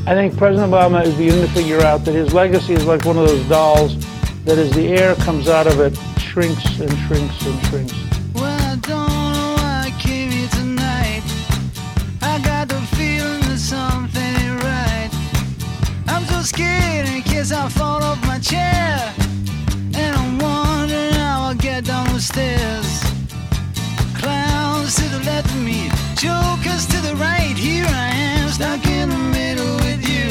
I think President Obama is beginning to figure out that his legacy is like one of those dolls that as the air comes out of it, shrinks and shrinks and shrinks. Well, I don't know why I came here tonight. I got the feeling that something ain't right. I'm so scared in case I fall off my chair. And I'm wondering how I'll get down the stairs. Clowns to the left of me, jokers to the right. Here I am, stuck in the middle with you.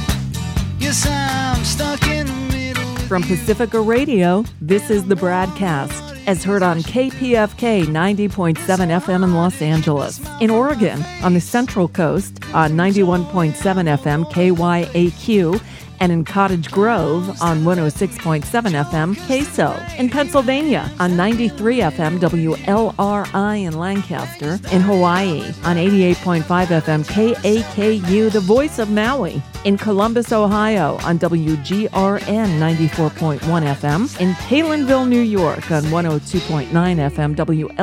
Yes, I'm stuck in the middle with From Pacifica Radio, this is the Bradcast, as heard on KPFK 90.7 FM in Los Angeles. In Oregon, on the Central Coast, on 91.7 FM KYAQ, and in Cottage Grove on 106.7 FM KSO. In Pennsylvania on 93 FM WLRI in Lancaster. In Hawaii on 88.5 FM KAKU, the voice of Maui. In Columbus, Ohio on WGRN 94.1 FM. In Palinville, New York on 102.9 FM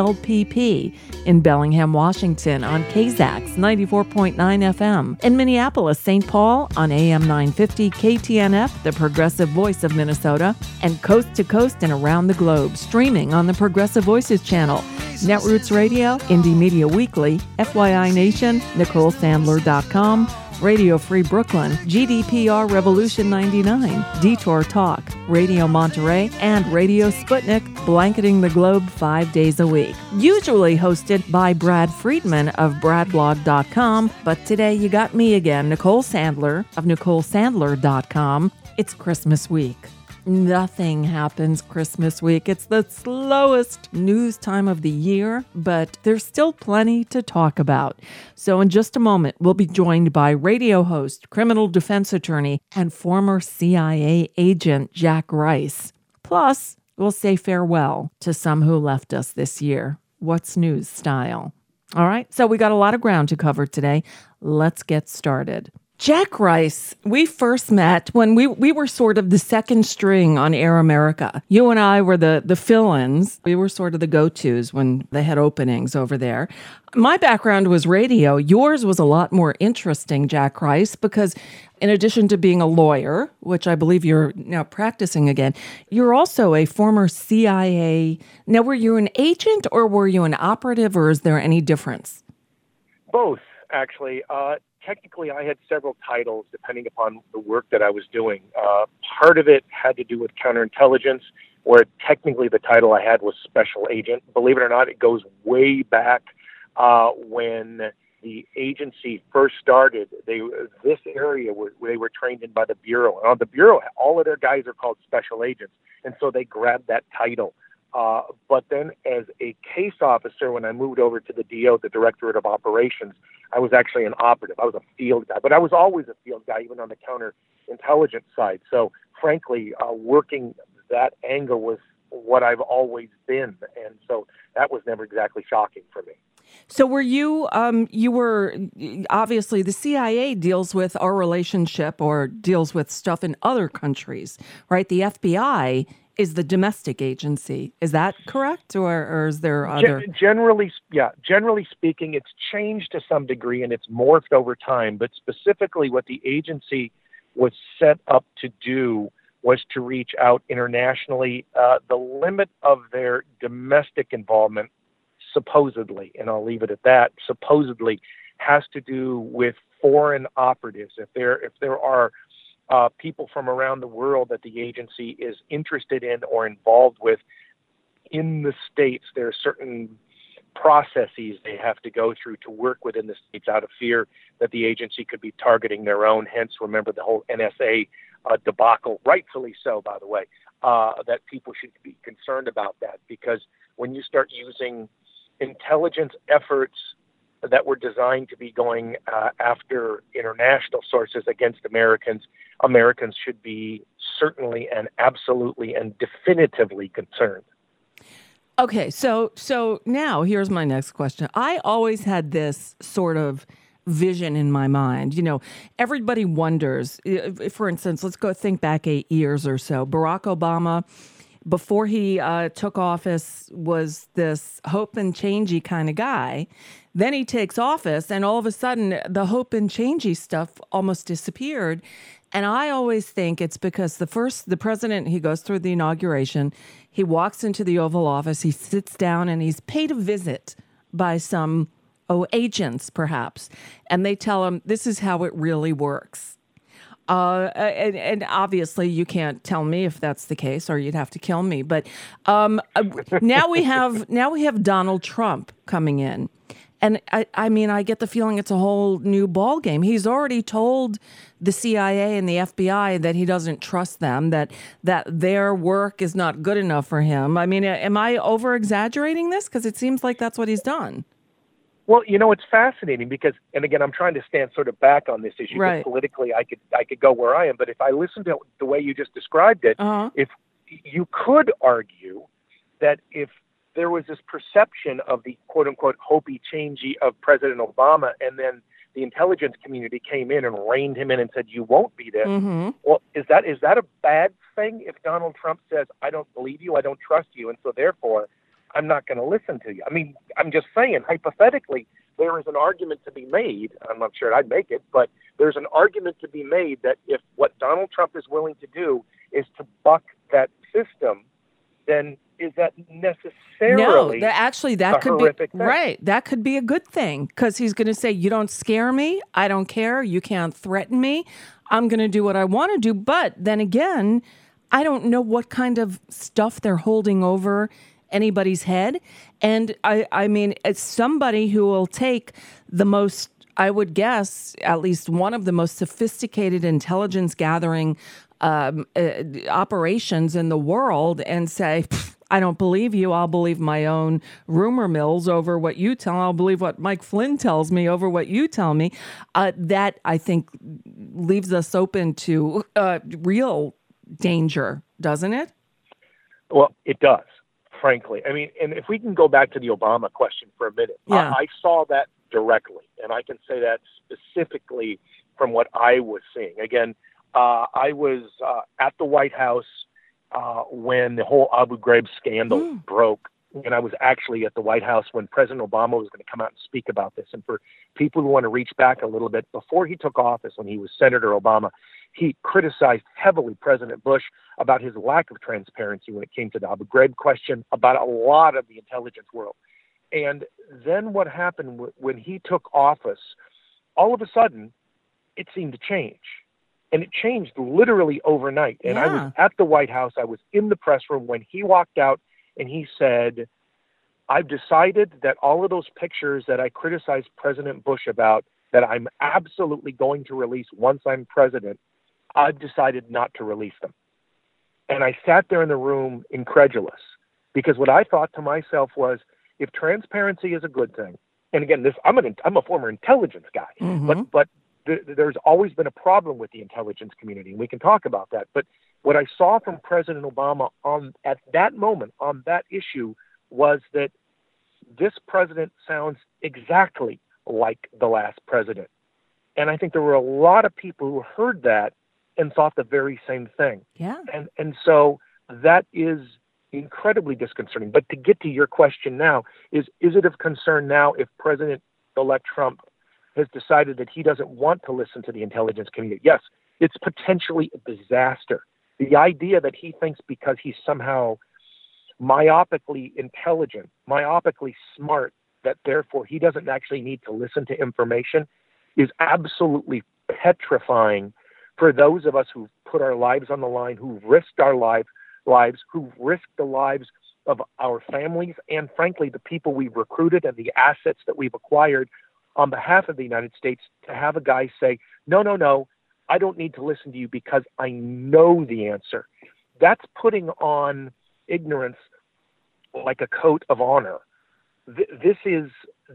WLPP. In Bellingham, Washington on KZAX 94.9 FM. In Minneapolis, St. Paul on AM 950 KTNF, the progressive voice of Minnesota. And coast to coast and around the globe, streaming on the Progressive Voices channel. Netroots Radio, Indie Media Weekly, FYI Nation, NicoleSandler.com, Radio Free Brooklyn, GDPR Revolution 99, Detour Talk, Radio Monterey, and Radio Sputnik, blanketing the globe 5 days a week. Usually hosted by Brad Friedman of BradBlog.com, but today you got me again, Nicole Sandler of NicoleSandler.com. It's Christmas week. Nothing happens Christmas week. It's the slowest news time of the year, but there's still plenty to talk about. So in just a moment, we'll be joined by radio host, criminal defense attorney, and former CIA agent Jack Rice. Plus, we'll say farewell to some who left us this year. What's news style? All right, so we got a lot of ground to cover today. Let's get started. Jack Rice, we first met when we were sort of the second string on Air America. You and I were the fill-ins. We were sort of the go-tos when they had openings over there. My background was radio. Yours was a lot more interesting, Jack Rice, because in addition to being a lawyer, which I believe you're now practicing again, you're also a former CIA. Now, were you an agent or were you an operative, or is there any difference? Both, actually. Technically, I had several titles depending upon the work that I was doing. Part of it had to do with counterintelligence, where technically the title I had was special agent. Believe it or not, it goes way back when the agency first started. This area they were trained in by the Bureau. And on the Bureau, all of their guys are called special agents, and so they grabbed that title. But then as a case officer, when I moved over to the DO, the Directorate of Operations, I was actually an operative. I was a field guy, but I was always a field guy, even on the counterintelligence side. So frankly, working that angle was what I've always been. And so that was never exactly shocking for me. So were you were, obviously the CIA deals with our relationship or deals with stuff in other countries, right? The FBI is the domestic agency. Is that correct? Or is there other? Generally speaking, it's changed to some degree and it's morphed over time. But specifically what the agency was set up to do was to reach out internationally. The limit of their domestic involvement, supposedly, and I'll leave it at that, supposedly has to do with foreign operatives. If there are people from around the world that the agency is interested in or involved with in the States, there are certain processes they have to go through to work within the States out of fear that the agency could be targeting their own. Hence, remember the whole NSA debacle, rightfully so, by the way, that people should be concerned about that, because when you start using intelligence efforts that were designed to be going after international sources against Americans should be certainly and absolutely and definitively concerned. Okay, so now here's my next question. I always had this sort of vision in my mind. You know, everybody wonders, for instance, let's go think back 8 years or so. Barack Obama before he took office, was this hope and changey kind of guy. Then he takes office, and all of a sudden, the hope and changey stuff almost disappeared. And I always think it's because the president, he goes through the inauguration, he walks into the Oval Office, he sits down, and he's paid a visit by some agents, perhaps, and they tell him this is how it really works. And obviously, you can't tell me if that's the case, or you'd have to kill me. But now we have Donald Trump coming in, and I mean, I get the feeling it's a whole new ball game. He's already told the CIA and the FBI that he doesn't trust them, that their work is not good enough for him. I mean, am I over exaggerating this? Because it seems like that's what he's done. Well, it's fascinating because, and again, I'm trying to stand sort of back on this issue. Right. Politically, I could go where I am, but if I listen to the way you just described it, if you could argue that if there was this perception of the quote unquote hopey changey of President Obama, and then the intelligence community came in and reined him in and said, you won't be this. Well, is that a bad thing if Donald Trump says, I don't believe you, I don't trust you, and so therefore I'm not going to listen to you? I mean, I'm just saying, hypothetically, there is an argument to be made. I'm not sure I'd make it, but there's an argument to be made that if what Donald Trump is willing to do is to buck that system, then is that necessarily that could horrific be thing? Right. That could be a good thing, because he's going to say, you don't scare me. I don't care. You can't threaten me. I'm going to do what I want to do. But then again, I don't know what kind of stuff they're holding over anybody's head. And I mean, it's somebody who will take the most, I would guess, at least one of the most sophisticated intelligence gathering operations in the world and say, I don't believe you. I'll believe my own rumor mills over what you tell. I'll believe what Mike Flynn tells me over what you tell me. That, I think, leaves us open to real danger, doesn't it? Well, it does, frankly. I mean, and if we can go back to the Obama question for a minute, yeah. I saw that directly, and I can say that specifically from what I was seeing. Again, I was at the White House when the whole Abu Ghraib scandal broke, and I was actually at the White House when President Obama was going to come out and speak about this. And for people who want to reach back a little bit, before he took office, when he was Senator Obama, he criticized heavily President Bush about his lack of transparency when it came to the Abu Ghraib question, about a lot of the intelligence world. And then what happened when he took office, all of a sudden, it seemed to change. And it changed literally overnight. And I was at the White House. I was in the press room when he walked out and he said, I've decided that all of those pictures that I criticized President Bush about, that I'm absolutely going to release once I'm president, I've decided not to release them. And I sat there in the room incredulous, because what I thought to myself was, if transparency is a good thing, and again, I'm a former intelligence guy, but there's always been a problem with the intelligence community, and we can talk about that. But what I saw from President Obama at that moment on that issue was that this president sounds exactly like the last president. And I think there were a lot of people who heard that and thought the very same thing. Yeah. And so that is incredibly disconcerting. But to get to your question now, is it of concern now if President-elect Trump has decided that he doesn't want to listen to the intelligence community? Yes, it's potentially a disaster. The idea that he thinks because he's somehow myopically intelligent, myopically smart, that therefore he doesn't actually need to listen to information is absolutely petrifying for those of us who've put our lives on the line, who've risked our lives, who've risked the lives of our families, and frankly, the people we've recruited and the assets that we've acquired on behalf of the United States, to have a guy say, no, I don't need to listen to you because I know the answer. That's putting on ignorance like a coat of honor. This is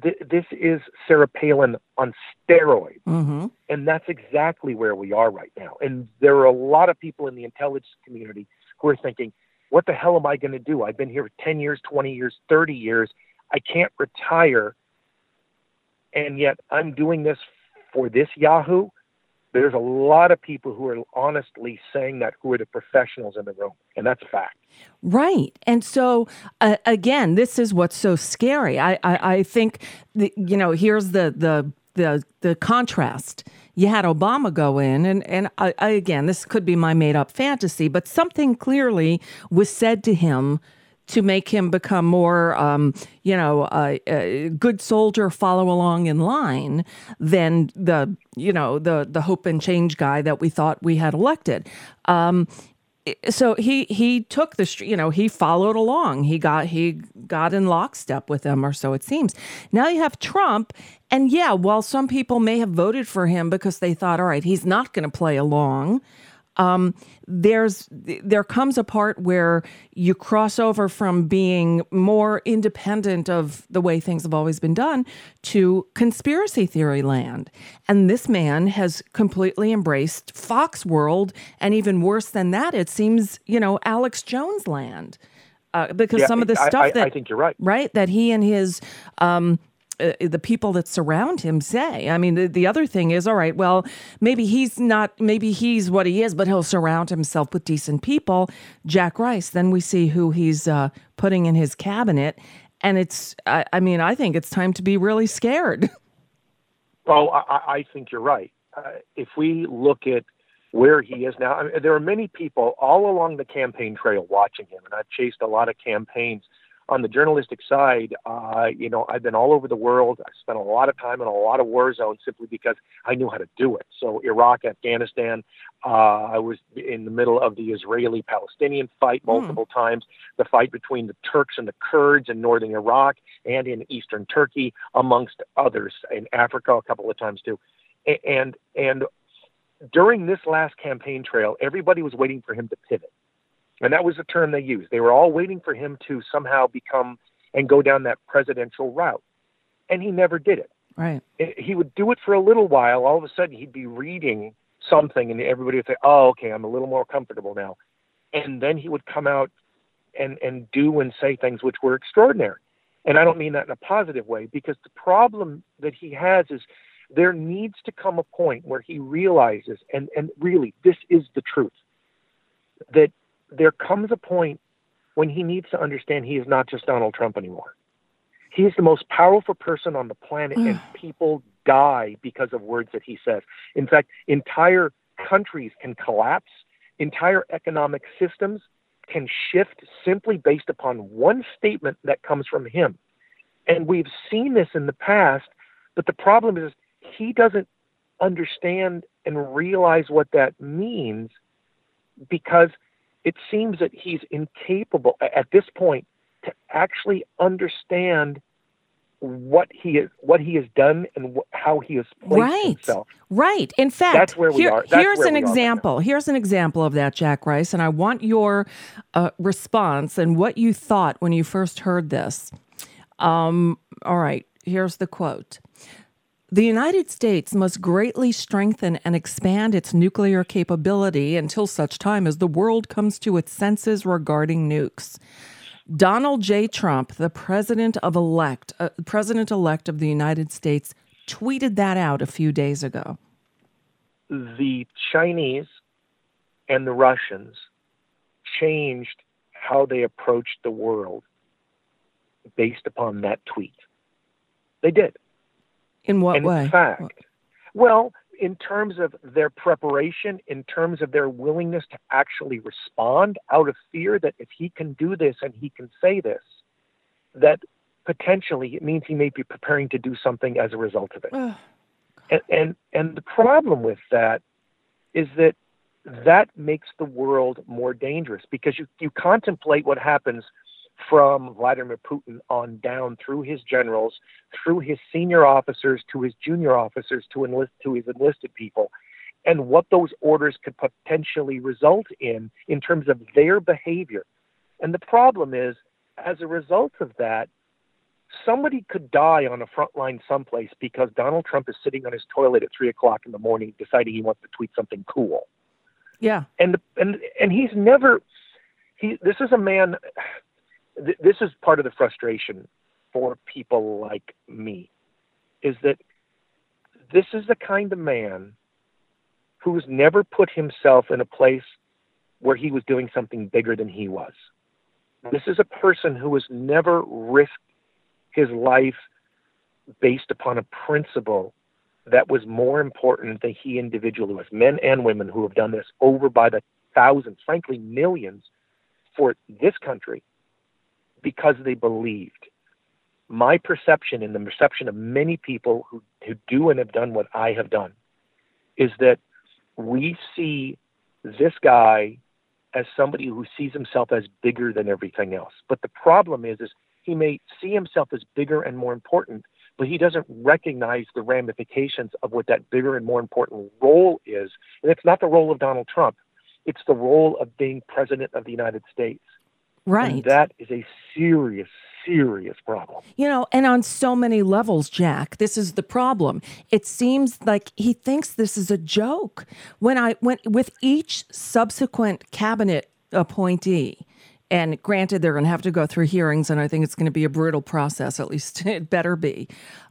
Sarah Palin on steroids. And that's exactly where we are right now. And there are a lot of people in the intelligence community who are thinking, what the hell am I going to do? I've been here 10 years, 20 years, 30 years. I can't retire. And yet I'm doing this for this Yahoo. There's a lot of people who are honestly saying that, who are the professionals in the room, and that's a fact. Right. And so, again, this is what's so scary. I think, here's the contrast. You had Obama go in, and I again, this could be my made up fantasy, but something clearly was said to him to make him become more, a good soldier, follow along in line than the hope and change guy that we thought we had elected. So he took he followed along. He got in lockstep with them, or so it seems. Now you have Trump, and while some people may have voted for him because they thought, all right, he's not going to play along. There comes a part where you cross over from being more independent of the way things have always been done to conspiracy theory land. And this man has completely embraced Fox world, and even worse than that, it seems, Alex Jones land. Because some of the stuff I think you're right. Right, that he and his the people that surround him say. I mean, the other thing is, all right, well, maybe he's what he is, but he'll surround himself with decent people. Jack Rice, then we see who he's putting in his cabinet. And I think it's time to be really scared. Oh, I think you're right. If we look at where he is now, there are many people all along the campaign trail watching him, and I've chased a lot of campaigns. On the journalistic side, I've been all over the world. I spent a lot of time in a lot of war zones simply because I knew how to do it. So Iraq, Afghanistan, I was in the middle of the Israeli-Palestinian fight multiple times, the fight between the Turks and the Kurds in northern Iraq and in eastern Turkey, amongst others, in Africa a couple of times too. And during this last campaign trail, everybody was waiting for him to pivot. And that was the term they used. They were all waiting for him to somehow become and go down that presidential route. And he never did it. Right. He would do it for a little while. All of a sudden, he'd be reading something, and everybody would say, oh, okay, I'm a little more comfortable now. And then he would come out and do and say things which were extraordinary. And I don't mean that in a positive way, because the problem that he has is there needs to come a point where he realizes, and really, this is the truth, that there comes a point when he needs to understand he is not just Donald Trump anymore. He is the most powerful person on the planet, and people die because of words that he says. In fact, entire countries can collapse. Entire economic systems can shift simply based upon one statement that comes from him. And we've seen this in the past, but the problem is he doesn't understand and realize what that means, because it seems that he's incapable at this point to actually understand what he has done and how he has placed himself. Right. In fact, that's where we are. Here's an example. Here's an example of that, Jack Rice, and I want your response and what you thought when you first heard this. All right. Here's the quote. The United States must greatly strengthen and expand its nuclear capability until such time as the world comes to its senses regarding nukes. Donald J. Trump, the president-elect of the United States, tweeted that out a few days ago. The Chinese and the Russians changed how they approached the world based upon that tweet. They did. In what way? In fact, well, in terms of their preparation, in terms of their willingness to actually respond out of fear that if he can do this and he can say this, that potentially it means he may be preparing to do something as a result of it. And the problem with that is that makes the world more dangerous, because you contemplate what happens from Vladimir Putin on down through his generals, through his senior officers, to his junior officers, to his enlisted people, and what those orders could potentially result in terms of their behavior. And the problem is, as a result of that, somebody could die on a front line someplace because Donald Trump is sitting on his toilet at 3:00 in the morning deciding he wants to tweet something cool. Yeah. And he's never, this is a man, this is part of the frustration for people like me, is that this is the kind of man who's never put himself in a place where he was doing something bigger than he was. This is a person who has never risked his life based upon a principle that was more important than he individually was. Men and women who have done this over by the thousands, frankly, millions for this country because they believed. My perception and the perception of many people who do and have done what I have done is that we see this guy as somebody who sees himself as bigger than everything else. But the problem is he may see himself as bigger and more important, but he doesn't recognize the ramifications of what that bigger and more important role is. And it's not the role of Donald Trump. It's the role of being president of the United States. Right. And that is a serious, serious problem. You know, and on so many levels, Jack, this is the problem. It seems like he thinks this is a joke. When with each subsequent cabinet appointee, and granted, they're going to have to go through hearings, and I think it's going to be a brutal process, at least it better be.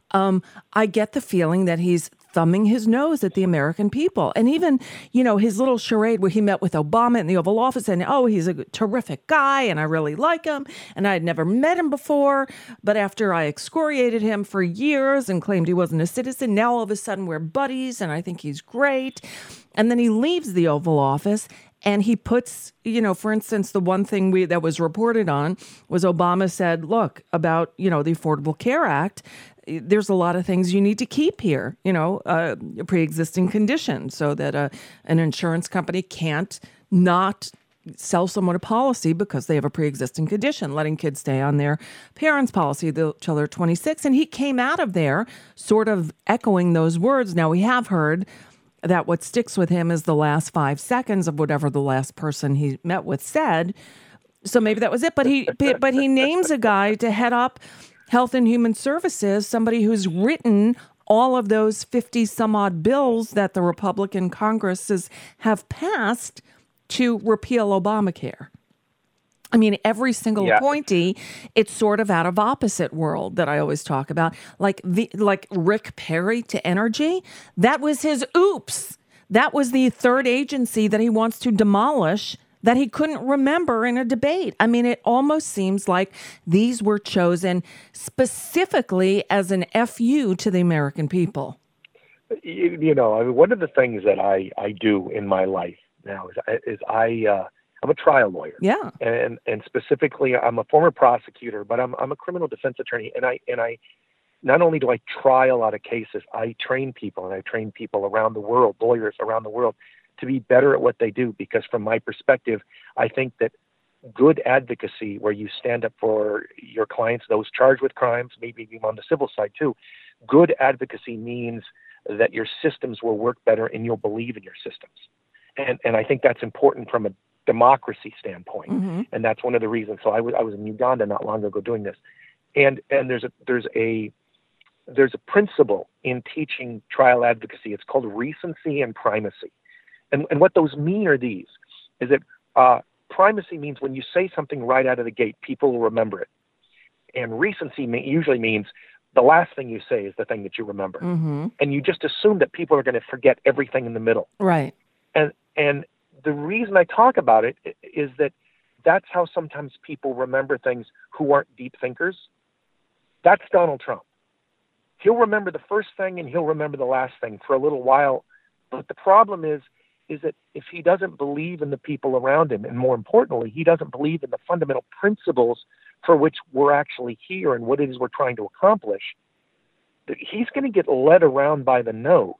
I get the feeling that he's thumbing his nose at the American people. And even, you know, his little charade where he met with Obama in the Oval Office and, oh, he's a terrific guy and I really like him. And I had never met him before. But after I excoriated him for years and claimed he wasn't a citizen, now all of a sudden we're buddies and I think he's great. And then he leaves the Oval Office and he puts, you know, for instance, the one thing that was reported on was Obama said, look, about, you know, the Affordable Care Act, there's a lot of things you need to keep here, you know, a pre-existing condition so that an insurance company can't not sell someone a policy because they have a pre-existing condition, letting kids stay on their parents' policy till they're 26. And he came out of there sort of echoing those words. Now, we have heard that what sticks with him is the last 5 seconds of whatever the last person he met with said. So maybe that was it. But he names a guy to head up Health and Human Services, somebody who's written all of those 50 some odd bills that the Republican Congresses have passed to repeal Obamacare. I mean, every single appointee, it's sort of out of opposite world that I always talk about. Like Rick Perry to energy, that was his oops. That was the third agency that he wants to demolish that he couldn't remember in a debate. I mean, it almost seems like these were chosen specifically as an FU to the American people. You know, I mean, one of the things that I do in my life now is I'm a trial lawyer. Yeah. And specifically, I'm a former prosecutor, but I'm a criminal defense attorney. And I not only do I try a lot of cases, I train people, and I train people around the world, lawyers around the world, to be better at what they do. Because from my perspective, I think that good advocacy, where you stand up for your clients, those charged with crimes, maybe even on the civil side too, good advocacy means that your systems will work better and you'll believe in your systems. And I think that's important from a democracy standpoint. Mm-hmm. And that's one of the reasons. So I was in Uganda not long ago doing this. And there's a principle in teaching trial advocacy. It's called recency and primacy. And what those mean are these, is that primacy means when you say something right out of the gate, people will remember it. And recency usually means the last thing you say is the thing that you remember. Mm-hmm. And you just assume that people are going to forget everything in the middle. Right. And the reason I talk about it is that that's how sometimes people remember things who aren't deep thinkers. That's Donald Trump. He'll remember the first thing and he'll remember the last thing for a little while. But the problem is that if he doesn't believe in the people around him, and more importantly, he doesn't believe in the fundamental principles for which we're actually here and what it is we're trying to accomplish, he's going to get led around by the nose.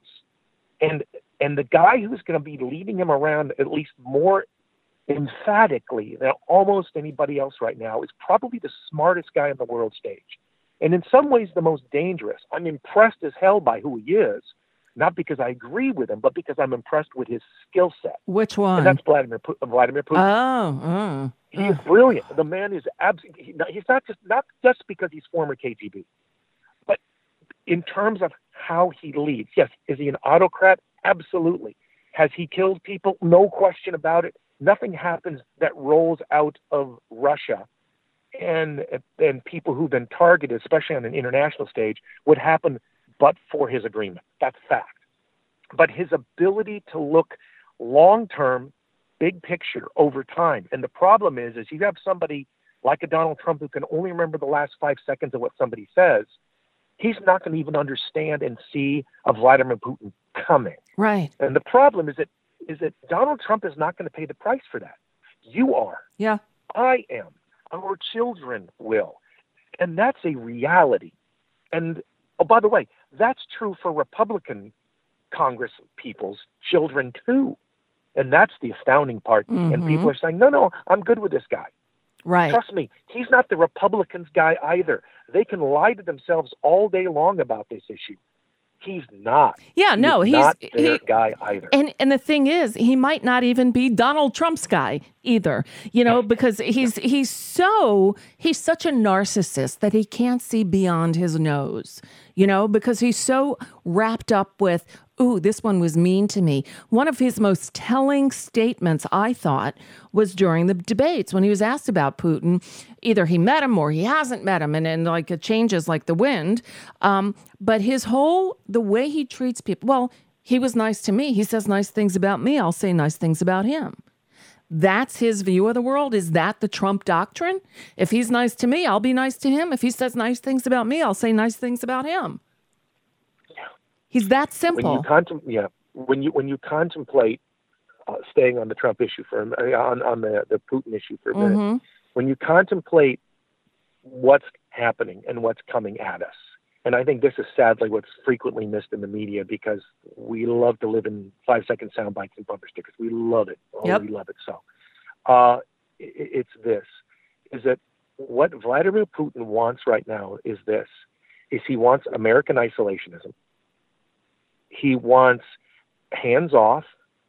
And the guy who's going to be leading him around at least more emphatically than almost anybody else right now is probably the smartest guy on the world stage. And in some ways, the most dangerous. I'm impressed as hell by who he is, not because I agree with him, but because I'm impressed with his skill set. Which one? And that's Vladimir Putin. He is brilliant. The man is absolutely, he's not just because he's former KGB, but in terms of how he leads. Yes, is he an autocrat? Absolutely. Has he killed people? No question about it. Nothing happens that rolls out of Russia and people who've been targeted, especially on an international stage, would happen but for his agreement. That's fact. but his ability to look long-term, big picture over time. And the problem is you have somebody like a Donald Trump who can only remember the last 5 seconds of what somebody says. He's not going to even understand and see a Vladimir Putin coming. Right. And the problem is that Donald Trump is not going to pay the price for that. You are. Yeah. I am. Our children will. And that's a reality. And, oh, by the way, that's true for Republican Congress people's children, too. And that's the astounding part. Mm-hmm. And people are saying, no, I'm good with this guy. Right. Trust me, he's not the Republicans guy either. They can lie to themselves all day long about this issue. He's not. Yeah, no, he's not their guy either. And the thing is, he might not even be Donald Trump's guy either, because he's such a narcissist that he can't see beyond his nose, because he's so wrapped up with, ooh, this one was mean to me. One of his most telling statements, I thought, was during the debates when he was asked about Putin. Either he met him or he hasn't met him, and like it changes like the wind. But the way he treats people, well, he was nice to me. He says nice things about me. I'll say nice things about him. That's his view of the world. Is that the Trump doctrine? If he's nice to me, I'll be nice to him. If he says nice things about me, I'll say nice things about him. He's that simple. When you contemplate staying on the Trump issue on the Putin issue for a minute, Mm-hmm. when you contemplate what's happening and what's coming at us, and I think this is sadly what's frequently missed in the media because we love to live in 5-second sound bites and bumper stickers. We love it. Oh, yep. We love it so. It's this, is that what Vladimir Putin wants right now is he wants American isolationism. He wants hands off.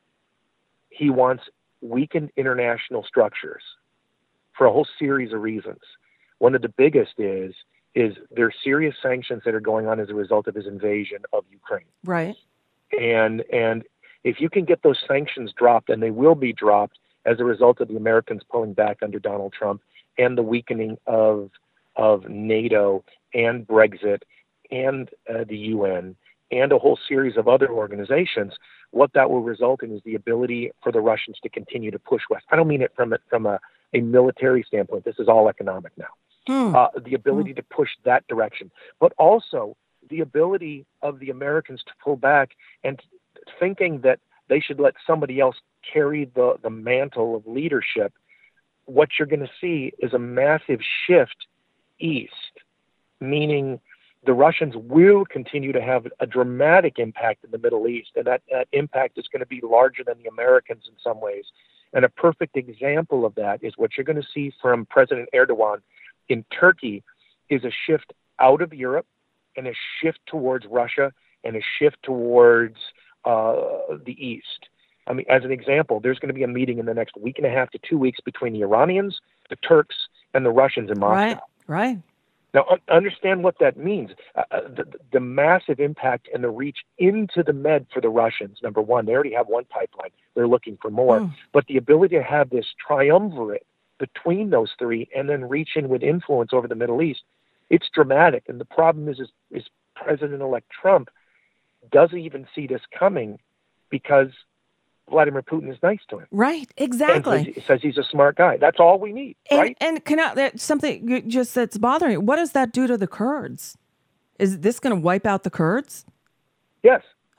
He wants weakened international structures for a whole series of reasons. One of the biggest is there are serious sanctions that are going on as a result of his invasion of Ukraine. Right. And if you can get those sanctions dropped, and they will be dropped as a result of the Americans pulling back under Donald Trump and the weakening of NATO and Brexit and the UN and a whole series of other organizations, what that will result in is the ability for the Russians to continue to push west. I don't mean it from a military standpoint. This is all economic now. The ability to push that direction, but also the ability of the Americans to pull back and thinking that they should let somebody else carry the mantle of leadership. What you're going to see is a massive shift east, meaning the Russians will continue to have a dramatic impact in the Middle East, and that impact is going to be larger than the Americans in some ways. And a perfect example of that is what you're going to see from President Erdogan in Turkey is a shift out of Europe and a shift towards Russia and a shift towards the East. I mean, as an example, there's going to be a meeting in the next week and a half to 2 weeks between the Iranians, the Turks, and the Russians in Moscow. Right. Now, understand what that means. The massive impact and the reach into the Med for the Russians. Number one, they already have one pipeline. They're looking for more. But the ability to have this triumvirate between those three and then reach in with influence over the Middle East, it's dramatic. And the problem is President-elect Trump doesn't even see this coming because Vladimir Putin is nice to him. Right, exactly. And says he's a smart guy. That's all we need, right? And that's something just that's bothering me. What does that do to the Kurds? Is this going to wipe out the Kurds? Yes.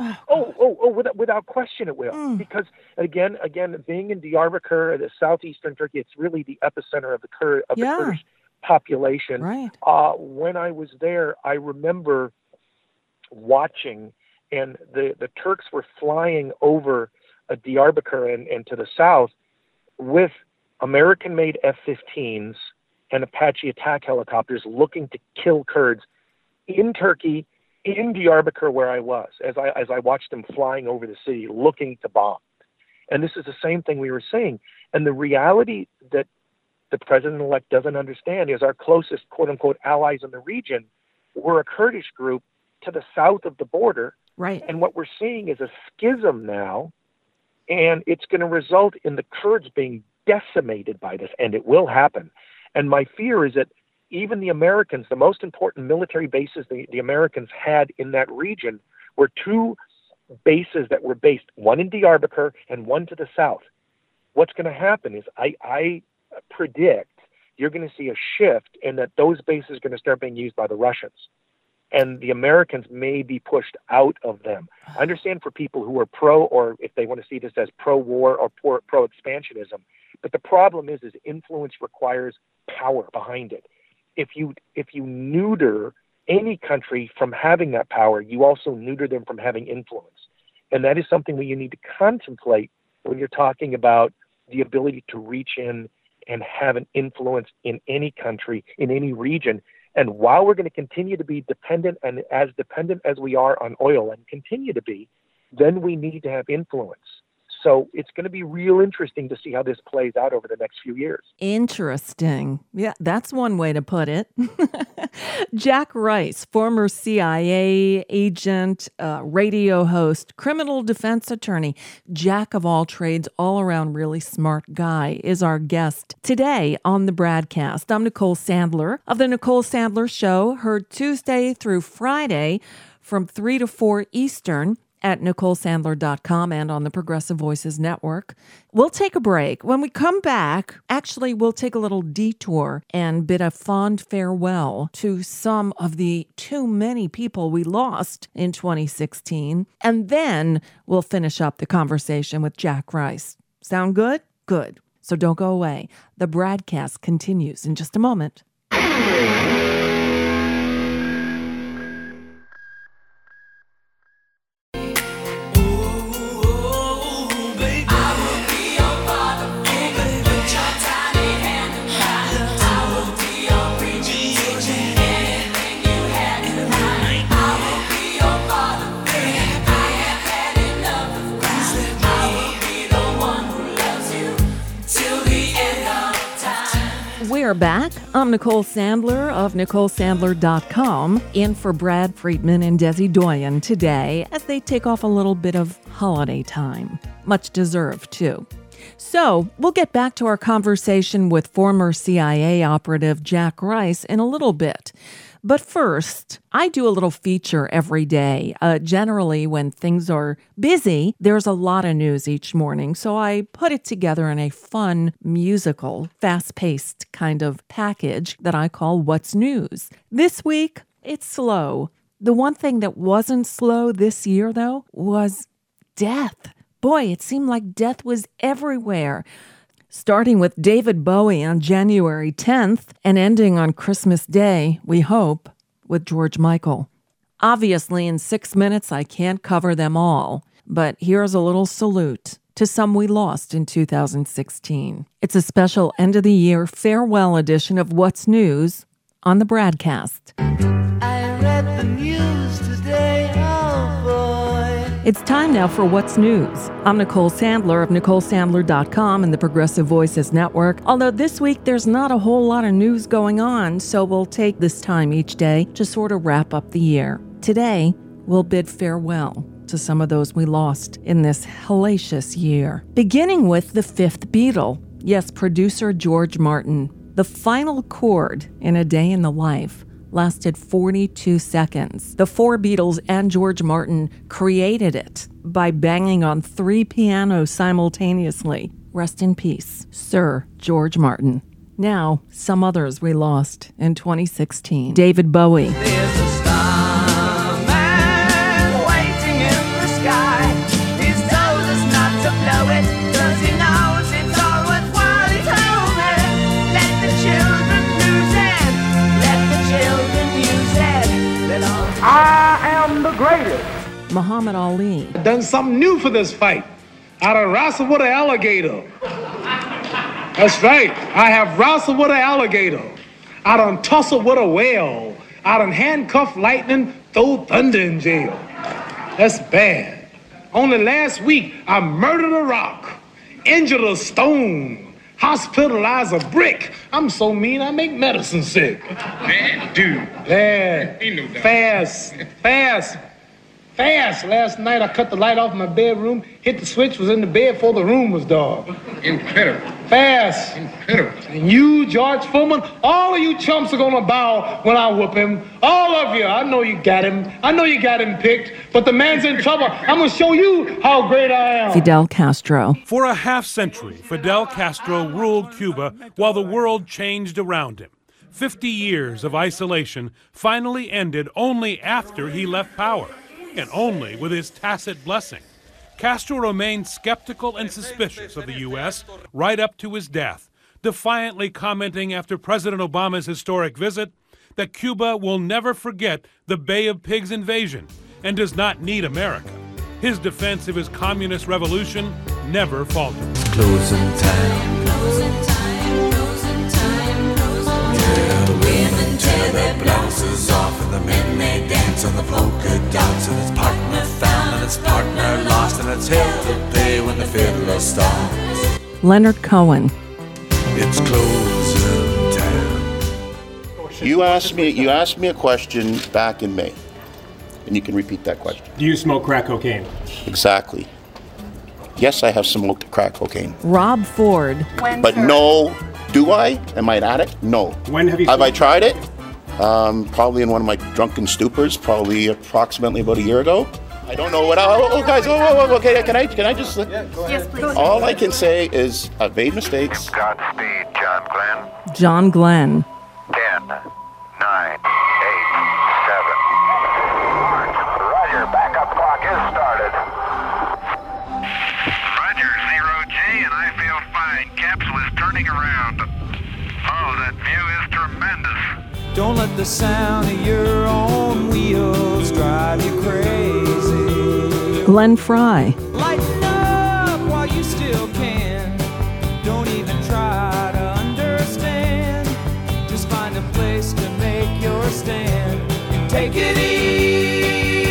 Without question it will. Because again, being in Diyarbakir, the southeastern Turkey, it's really the epicenter of the Kurdish population. Right. When I was there, I remember watching, and the Turks were flying over Diyarbakir and to the south with American-made F-15s and Apache attack helicopters looking to kill Kurds in Turkey, in Diyarbakir where I was, as I watched them flying over the city looking to bomb. And this is the same thing we were saying. And the reality that the president-elect doesn't understand is our closest quote-unquote allies in the region were a Kurdish group to the south of the border. Right. And what we're seeing is a schism now, and it's going to result in the Kurds being decimated by this, and it will happen. And my fear is that even the Americans, the most important military bases the Americans had in that region were two bases that were based, one in Diyarbakir and one to the south. What's going to happen is I predict you're going to see a shift in that those bases are going to start being used by the Russians. And the Americans may be pushed out of them. I understand for people who are pro, or if they want to see this as pro-war or pro-expansionism. But the problem is influence requires power behind it. If you neuter any country from having that power, you also neuter them from having influence. And that is something that you need to contemplate when you're talking about the ability to reach in and have an influence in any country, in any region. And while we're going to continue to be dependent as we are on oil and continue to be, then we need to have influence. So it's going to be real interesting to see how this plays out over the next few years. Interesting. Yeah, that's one way to put it. Jack Rice, former CIA agent, radio host, criminal defense attorney, jack of all trades, all around really smart guy, is our guest today on the Bradcast. I'm Nicole Sandler of The Nicole Sandler Show, heard Tuesday through Friday from 3 to 4 Eastern. At NicoleSandler.com and on the Progressive Voices Network. We'll take a break. When we come back, actually, we'll take a little detour and bid a fond farewell to some of the too many people we lost in 2016. And then we'll finish up the conversation with Jack Rice. Sound good? Good. So don't go away. The Bradcast continues in just a moment. We're back. I'm Nicole Sandler of NicoleSandler.com, in for Brad Friedman and Desi Doyen today as they take off a little bit of holiday time. Much deserved, too. So we'll get back to our conversation with former CIA operative Jack Rice in a little bit. But first, I do a little feature every day. Generally, when things are busy, there's a lot of news each morning. So I put it together in a fun, musical, fast-paced kind of package that I call What's News. This week, it's slow. The one thing that wasn't slow this year, though, was death. Boy, it seemed like death was everywhere. Starting with David Bowie on January 10th and ending on Christmas Day, we hope, with George Michael. Obviously, in 6 minutes, I can't cover them all, but here's a little salute to some we lost in 2016. It's a special end-of-the-year farewell edition of What's News on the Bradcast. I read the news today, oh boy. It's time now for What's News. I'm Nicole Sandler of NicoleSandler.com and the Progressive Voices Network. Although this week there's not a whole lot of news going on, so we'll take this time each day to sort of wrap up the year. Today, we'll bid farewell to some of those we lost in this hellacious year. Beginning with the fifth Beatle. Yes, producer George Martin. The final chord in A Day in the Life lasted 42 seconds. The four Beatles and George Martin created it by banging on 3 pianos simultaneously. Rest in peace, Sir George Martin. Now, some others we lost in 2016. David Bowie. There's a starman waiting in the sky. He's told us not to blow it, 'cause he knows it's all worthwhile. He told me, let the children use it. Let the children use it. Let all I am the greatest. Muhammad Ali. Done something new for this fight. I done wrestled with an alligator. That's right. I have wrestled with an alligator. I done tussled with a whale. I done handcuffed lightning, throw thunder in jail. That's bad. Only last week, I murdered a rock, injured a stone, hospitalized a brick. I'm so mean, I make medicine sick. Bad dude. Bad. Ain't no doubt. Fast. Fast. Last night I cut the light off in my bedroom, hit the switch, was in the bed before the room was dark. Incredible. Fast. Incredible. And you, George Foreman, all of you chumps are gonna bow when I whoop him. All of you. I know you got him. I know you got him picked, but the man's in trouble. I'm gonna show you how great I am. Fidel Castro. For a half-century, Fidel Castro ruled Cuba while the world changed around him. 50 years of isolation finally ended only after he left power, and only with his tacit blessing. Castro remained skeptical and suspicious of the U.S. right up to his death, defiantly commenting after President Obama's historic visit that Cuba will never forget the Bay of Pigs invasion and does not need America. His defense of his communist revolution never faltered. Closing time. Closing time. Yeah, women tear their blouses off and the men they dance on the polka dots, and it's partner found and it's partner lost, and it's hell to pay when the fiddler stops. Leonard Cohen. It's closing time. You asked me a question back in May, and you can repeat that question. Do you smoke crack cocaine? Exactly. Yes, I have smoked crack cocaine. Rob Ford. But no, do I? Am I an addict? No. When have you? Have I tried it? Probably in one of my drunken stupors, probably approximately about a year ago. I don't know what. Guys, okay. Can I just? Yes, please. All I can say is I've made mistakes. Godspeed, John Glenn. John Glenn. 10, 9, 8, 7. Roger, backup clock is started. Roger, 0G, and I feel fine. Capsule is turning around. Oh, that view is tremendous. Don't let the sound of your own wheels drive you crazy. Glenn Fry. Lighten up while you still can. Don't even try to understand. Just find a place to make your stand and take it easy.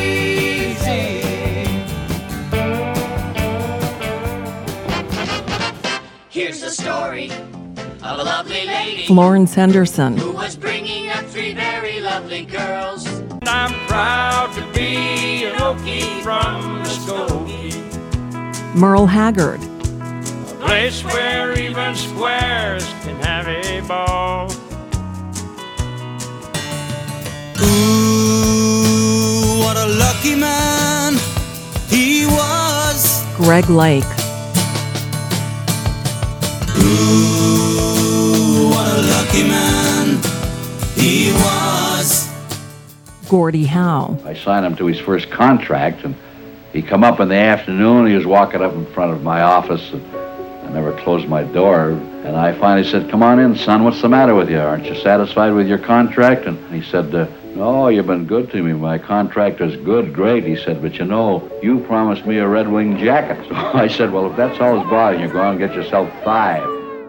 Here's the story of a lovely lady Florence Henderson. who was bringing up three very lovely girls. I'm proud to be an Okie from Muskogee, Merle Haggard. a place where even squares can have a ball. Ooh, what a lucky man he was. Greg Lake. Ooh, what a lucky man he was. Gordie Howe. I signed him to his first contract, and he come up in the afternoon. He was walking up in front of my office, and I never closed my door. And I finally said, "Come on in, son. What's the matter with you? Aren't you satisfied with your contract?" And he said, "No, you've been good to me. My contract is good, great." He said, "But you know, you promised me a Red Wing jacket." So I said, "Well, if that's all that's bothering you, go out and get yourself 5.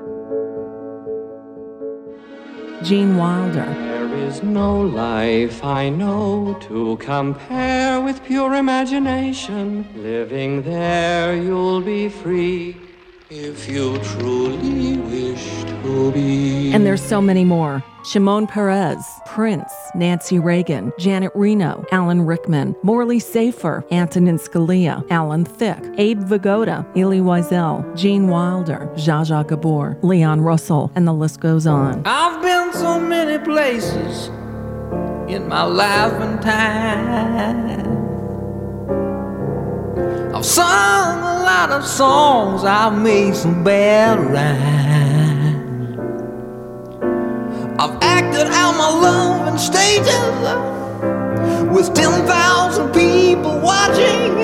Gene Wilder. There is no life I know to compare with pure imagination. Living there, you'll be free if you truly wish to be. And there's so many more. Shimon Peres, Prince, Nancy Reagan, Janet Reno, Alan Rickman, Morley Safer, Antonin Scalia, Alan Thicke, Abe Vigoda, Elie Wiesel, Gene Wilder, Zsa Zsa Gabor, Leon Russell, and the list goes on. I've been so many places in my life and time. I've sung a lot of songs, I've made some bad rhymes. I've acted out my love in stages with 10,000 people watching.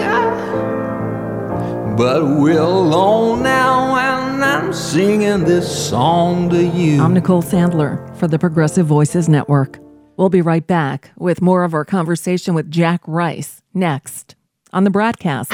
But we're alone now and I'm singing this song to you. I'm Nicole Sandler for the Progressive Voices Network. We'll be right back with more of our conversation with Jack Rice next on the broadcast.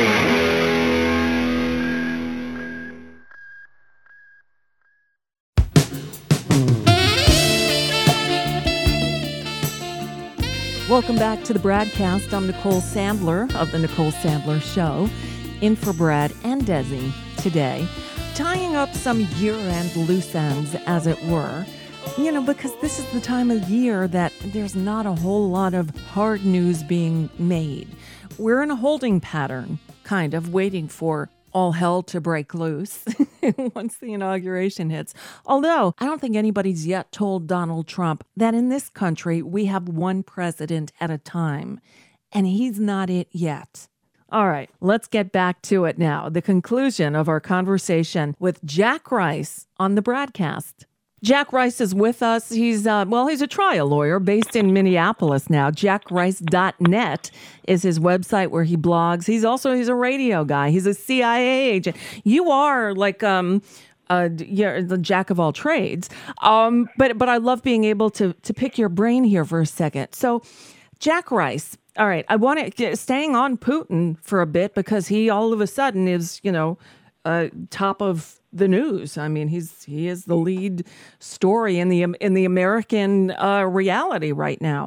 Welcome back to the broadcast. I'm Nicole Sandler of The Nicole Sandler Show, in for Brad and Desi today, tying up some year-end loose ends, as it were, because this is the time of year that there's not a whole lot of hard news being made. we're in a holding pattern, kind of waiting for all hell to break loose once the inauguration hits. Although I don't think anybody's yet told Donald Trump that in this country we have one president at a time, and he's not it yet. All right, let's get back to it now. The conclusion of our conversation with Jack Rice on the broadcast. Jack Rice is with us. He's a trial lawyer based in Minneapolis now. JackRice.net is his website where he blogs. He's a radio guy. He's a CIA agent. You are like the jack of all trades. But I love being able to pick your brain here for a second. So, Jack Rice. All right, I want to staying on Putin for a bit because he all of a sudden is top of the news. I mean, he is the lead story in the American reality right now.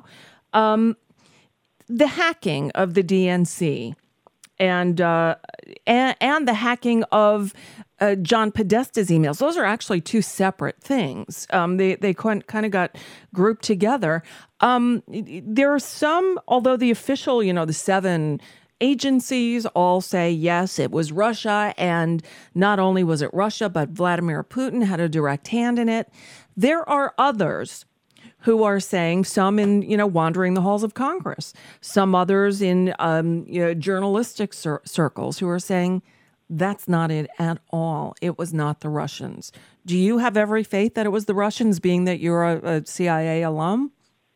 The hacking of the DNC and the hacking of John Podesta's emails. Those are actually two separate things. They kind of got grouped together. There are some, although the official, the 7 agencies all say, yes, it was Russia, and not only was it Russia, but Vladimir Putin had a direct hand in it. There are others who are saying, some in, wandering the halls of Congress, some others in journalistic circles who are saying, that's not it at all. It was not the Russians. Do you have every faith that it was the Russians, being that you're a CIA alum?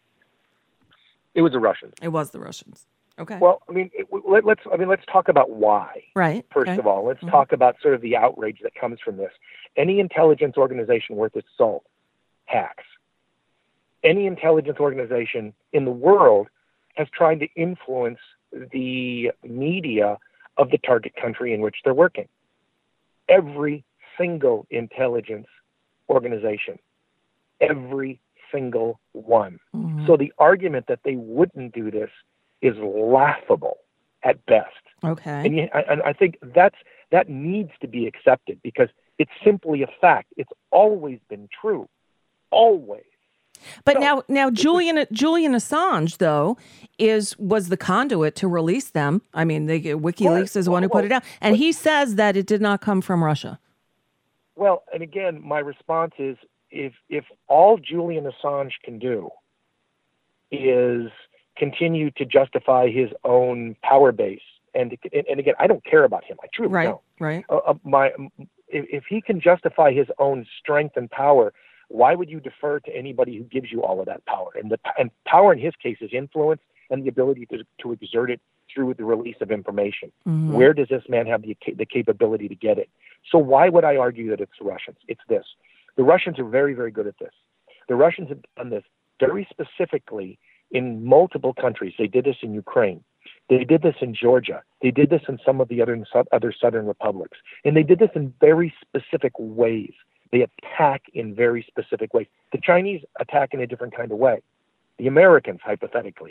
It was the Russians. It was the Russians. Okay. Well, let's talk about why. Right. First of all, let's talk about sort of the outrage that comes from this. Any intelligence organization worth its salt hacks. Any intelligence organization in the world has tried to influence the media of the target country in which they're working. Every single intelligence organization, every single one. Mm-hmm. So the argument that they wouldn't do this is laughable at best. Okay. And I think that needs to be accepted because it's simply a fact. It's always been true. Always. But so, now Julian Assange, though, was the conduit to release them. I mean, WikiLeaks is the one who put it out. And he says that it did not come from Russia. Well, and again, my response is if all Julian Assange can do is continue to justify his own power base, and again, I don't care about him. I truly don't. Right. If he can justify his own strength and power, why would you defer to anybody who gives you all of that power? And power in his case is influence and the ability to exert it through the release of information. Mm-hmm. Where does this man have the capability to get it? So why would I argue that it's the Russians? It's this. The Russians are very, very good at this. The Russians have done this very specifically in multiple countries. They did this in Ukraine. They did this in Georgia. They did this in some of the other southern republics. And they did this in very specific ways. They attack in very specific ways. The Chinese attack in a different kind of way. The Americans, hypothetically,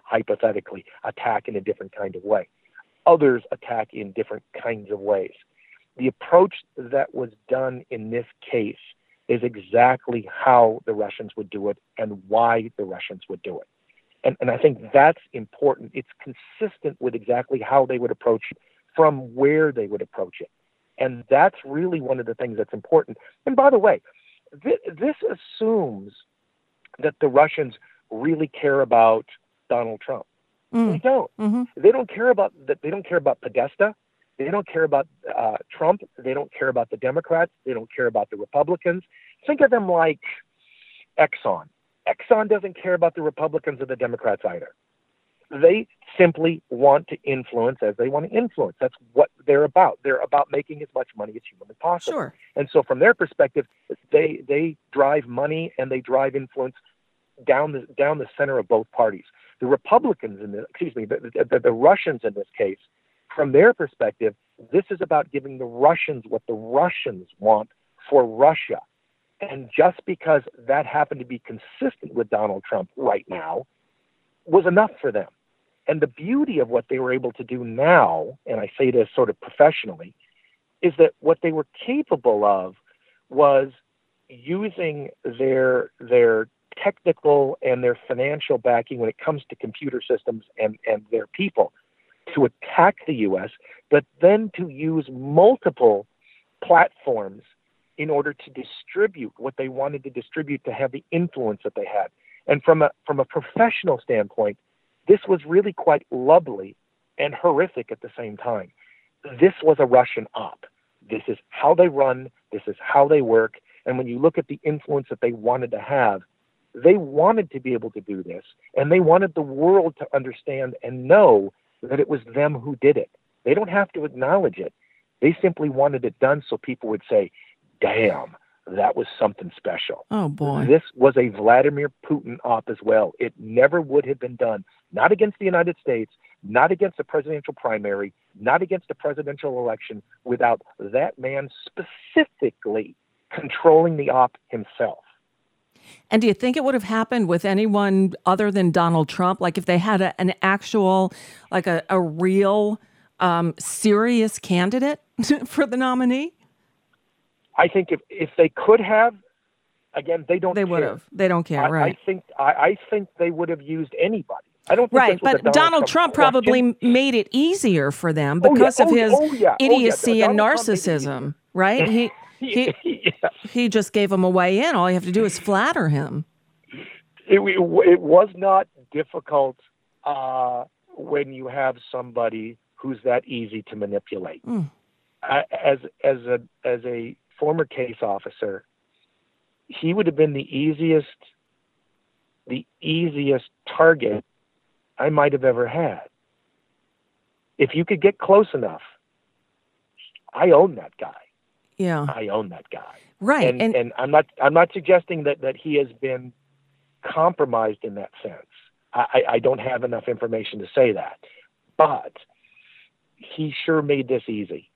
attack in a different kind of way. Others attack in different kinds of ways. The approach that was done in this case is exactly how the Russians would do it and why the Russians would do it. And I think that's important. It's consistent with exactly how they would approach it, from where they would approach it. And that's really one of the things that's important. And by the way, this assumes that the Russians really care about Donald Trump. They don't. Mm-hmm. They don't care about that. They don't care about Podesta. They don't care about Trump. They don't care about the Democrats. They don't care about the Republicans. Think of them like Exxon. Exxon doesn't care about the Republicans or the Democrats either. They simply want to influence as they want to influence. That's what they're about. They're about making as much money as humanly possible. Sure. And so from their perspective, they drive money and they drive influence down the center of both parties. The Republicans the Russians in this case, from their perspective, this is about giving the Russians what the Russians want for Russia. And just because that happened to be consistent with Donald Trump right now was enough for them. And the beauty of what they were able to do now, and I say this sort of professionally, is that what they were capable of was using their technical and their financial backing when it comes to computer systems and their people to attack the U.S., but then to use multiple platforms in order to distribute what they wanted to distribute, to have the influence that they had. And from a professional standpoint, this was really quite lovely and horrific at the same time. This was a Russian op. This is how they run. This is how they work. And when you look at the influence that they wanted to have, they wanted to be able to do this, and they wanted the world to understand and know that it was them who did it. They don't have to acknowledge it. They simply wanted it done so people would say, damn, that was something special. Oh, boy. This was a Vladimir Putin op as well. It never would have been done, not against the United States, not against the presidential primary, not against the presidential election, without that man specifically controlling the op himself. And do you think it would have happened with anyone other than Donald Trump? Like if they had an actual, like a real serious candidate for the nominee? I think if they could have, again, they don't. They would have. They don't care, right? I think they would have used anybody. I don't think right, but Donald Trump probably made it easier for them because of his idiocy and narcissism, right? He just gave them a way in. All you have to do is flatter him. It was not difficult when you have somebody who's that easy to manipulate. As a former case officer, he would have been the easiest target I might have ever had. If you could get close enough, I own that guy. Yeah, I own that guy. Right, and I'm not suggesting that he has been compromised in that sense. I don't have enough information to say that, but he sure made this easy.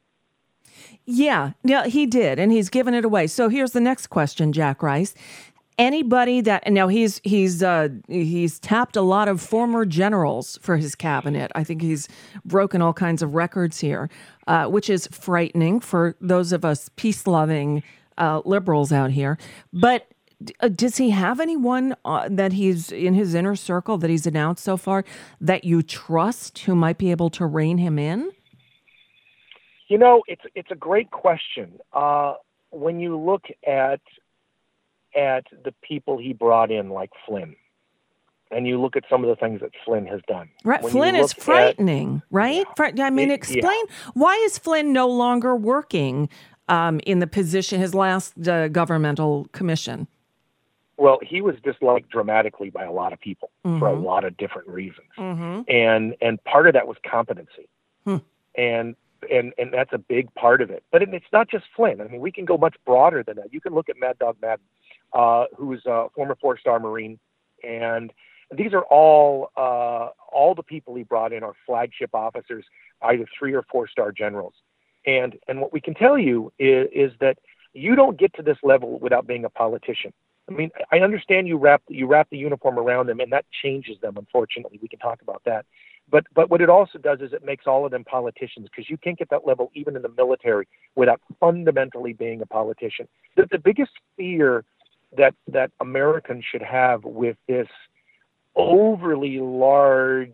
Yeah, he did, and he's given it away. So here's the next question, Jack Rice. Anybody that now he's tapped a lot of former generals for his cabinet. I think he's broken all kinds of records here, which is frightening for those of us peace-loving liberals out here. But does he have anyone that he's in his inner circle that he's announced so far that you trust who might be able to rein him in? You know, it's a great question. When you look at the people he brought in, like Flynn, and you look at some of the things that Flynn has done. Right, Flynn is frightening, right? Yeah. I mean, explain, why is Flynn no longer working in the position, his last governmental commission? Well, he was disliked dramatically by a lot of people for a lot of different reasons. And part of that was competency. And that's a big part of it. But it's not just Flynn. I mean, we can go much broader than that. You can look at Mad Dog Madden, who is a former 4-star Marine. And these are all the people he brought in are flagship officers, either 3 or 4-star generals. And what we can tell you is that you don't get to this level without being a politician. I mean, I understand you wrap the uniform around them, and that changes them, unfortunately. We can talk about that. But what it also does is it makes all of them politicians, because you can't get that level even in the military without fundamentally being a politician. The biggest fear that Americans should have with this overly large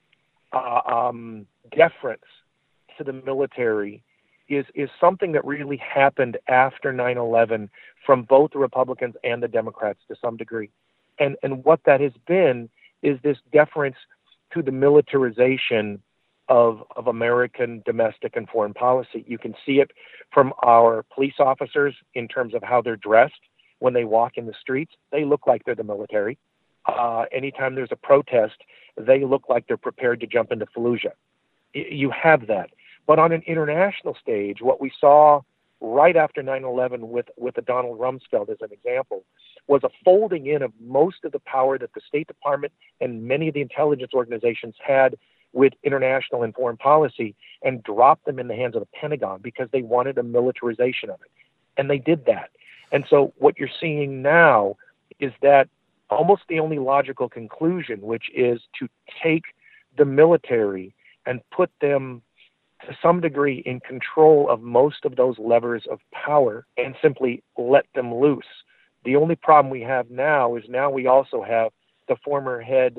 deference to the military is something that really happened after 9/11 from both the Republicans and the Democrats to some degree. And what that has been is this deference to the militarization of American domestic and foreign policy. You can see it from our police officers in terms of how they're dressed. When they walk in the streets, they look like they're the military. Anytime there's a protest, they look like they're prepared to jump into Fallujah. You have that. But on an international stage, what we saw right after 9/11 with the Donald Rumsfeld as an example was a folding in of most of the power that the State Department and many of the intelligence organizations had with international and foreign policy, and dropped them in the hands of the Pentagon because they wanted a militarization of it. And they did that. And so what you're seeing now is that almost the only logical conclusion, which is to take the military and put them to some degree in control of most of those levers of power and simply let them loose. The only problem we have now is we also have the former head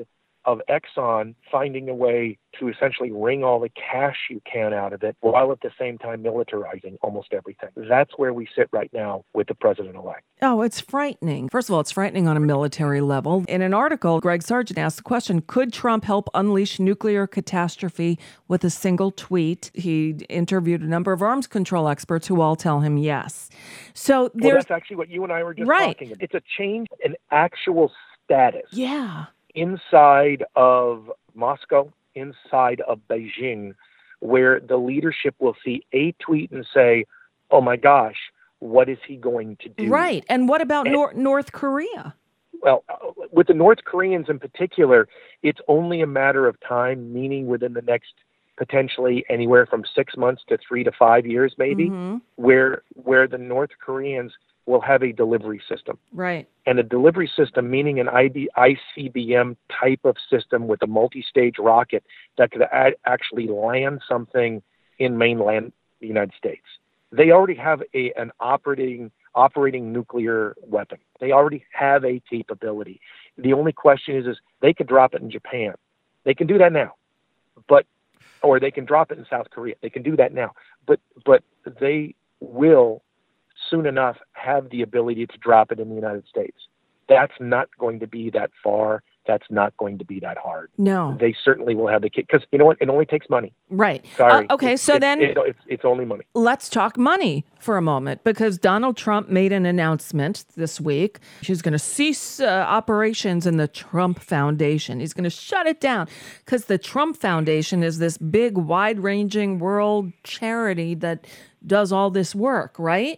of Exxon finding a way to essentially wring all the cash you can out of it while at the same time militarizing almost everything. That's where we sit right now with the president-elect. Oh, it's frightening. First of all, it's frightening on a military level. In an article, Greg Sargent asked the question, could Trump help unleash nuclear catastrophe with a single tweet? He interviewed a number of arms control experts who all tell him yes. So that's actually what you and I were just talking about. It's a change in actual status. Yeah. Inside of Moscow, inside of Beijing, where the leadership will see a tweet and say, oh my gosh, what is he going to do? Right. And what about North Korea? Well, with the North Koreans in particular, it's only a matter of time, meaning within the next potentially anywhere from 6 months to 3 to 5 years, maybe, where the North Koreans will have a delivery system. Right. And a delivery system, meaning an ICBM type of system with a multi-stage rocket that could actually land something in mainland United States. They already have an operating nuclear weapon. They already have a capability. The only question is they could drop it in Japan. They can do that now, or they can drop it in South Korea. They can do that now, but they will soon enough have the ability to drop it in the United States. That's not going to be that far. That's not going to be that hard. No. They certainly will have the kit, because you know what? It only takes money. Right. Sorry. Okay, it's only money. Let's talk money for a moment, because Donald Trump made an announcement this week. He's going to cease operations in the Trump Foundation. He's going to shut it down, because the Trump Foundation is this big, wide-ranging world charity that does all this work, right?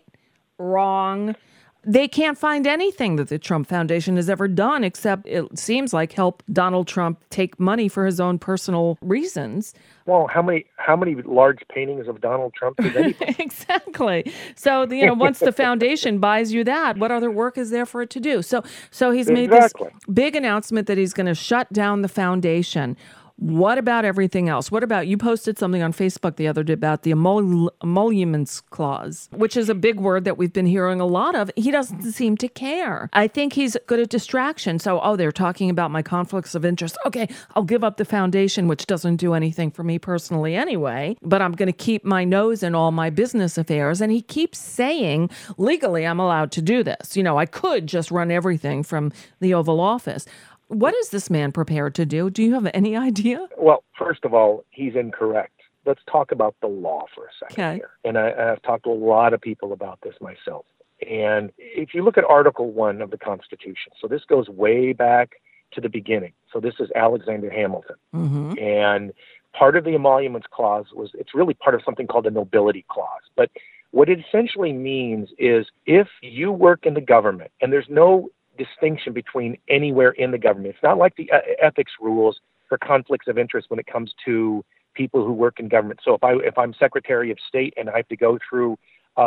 Wrong. They can't find anything that the Trump Foundation has ever done except, it seems like, help Donald Trump take money for his own personal reasons. Well, how many large paintings of Donald Trump does anybody? Exactly. So, once the foundation buys you that, what other work is there for it to do? So he's made this big announcement that he's going to shut down the foundation. What about everything else? What about, you posted something on Facebook the other day about the emoluments clause, which is a big word that we've been hearing a lot of. He doesn't seem to care. I think he's good at distraction. So, they're talking about my conflicts of interest. Okay, I'll give up the foundation, which doesn't do anything for me personally anyway, but I'm going to keep my nose in all my business affairs. And he keeps saying, legally, I'm allowed to do this. I could just run everything from the Oval Office. What is this man prepared to do? Do you have any idea? Well, first of all, he's incorrect. Let's talk about the law for a second here. And I've talked to a lot of people about this myself. And if you look at Article 1 of the Constitution, so this goes way back to the beginning. So this is Alexander Hamilton. Mm-hmm. And part of the emoluments clause it's really part of something called the nobility clause. But what it essentially means is if you work in the government, and there's no distinction between anywhere in the government. It's not like the ethics rules for conflicts of interest when it comes to people who work in government. So if I'm Secretary of State and I have to go through